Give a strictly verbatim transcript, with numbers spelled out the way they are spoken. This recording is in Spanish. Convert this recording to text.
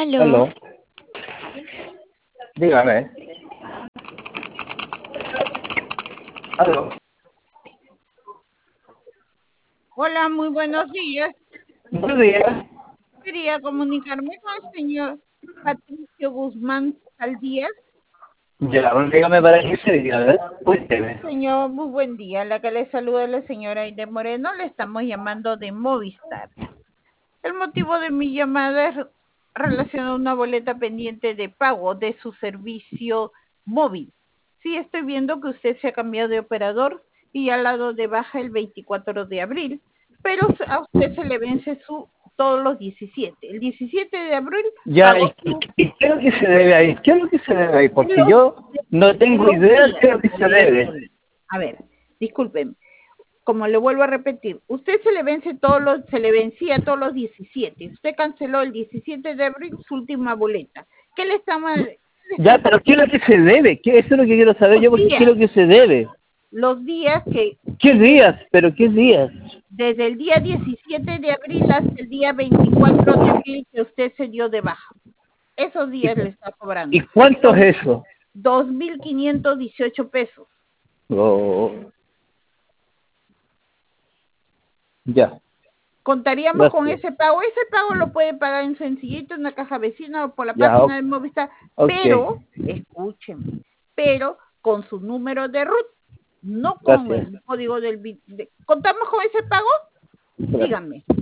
Aló. Aló, dígame. Aló, Hola, muy buenos días. buenos días. Quería comunicarme con el señor Patricio Guzmán Saldías. Ya, bueno, dígame para qué se diga, a ver, cuénteme. Señor, muy buen día. La que le saluda es la señora Aide Moreno. Le estamos llamando de Movistar. El motivo de mi llamada es relacionado a una boleta pendiente de pago de su servicio móvil. Sí, estoy viendo que usted se ha cambiado de operador y ha dado de baja el veinticuatro de abril, pero a usted se le vence su todos los diecisiete. El diecisiete de abril Ya, ¿y, pagó y- su y qué es lo que se debe ahí? ¿Qué es lo que se debe ahí? de Porque los, yo de, no de tengo los idea de días. qué es lo que A se ver, debe. a ver, disculpen. Como le vuelvo a repetir, usted se le vence todos los, se le vencía todos los diecisiete. Usted canceló el diecisiete de abril su última boleta. ¿Qué le estamos, qué le Ya, estamos pero ¿qué es lo que se debe? ¿Qué, eso es lo que quiero saber los yo, porque ¿qué es días? lo que se debe? Los días que ¿Qué desde, días? ¿Pero qué días? desde el día diecisiete de abril hasta el día veinticuatro de abril que usted se dio de baja. Esos días le está ¿Y cobrando. cuánto Son es eso? dos mil quinientos dieciocho pesos. Oh, ya, Contaríamos con gracias. ese pago. Ese pago lo puede pagar en sencillito en una caja vecina o por la Ya, página o- de Movistar, ok, pero, escúcheme, pero con su número de RUT, no con gracias. el código del... vi- de- ¿Contamos con ese pago? Gracias. Díganme.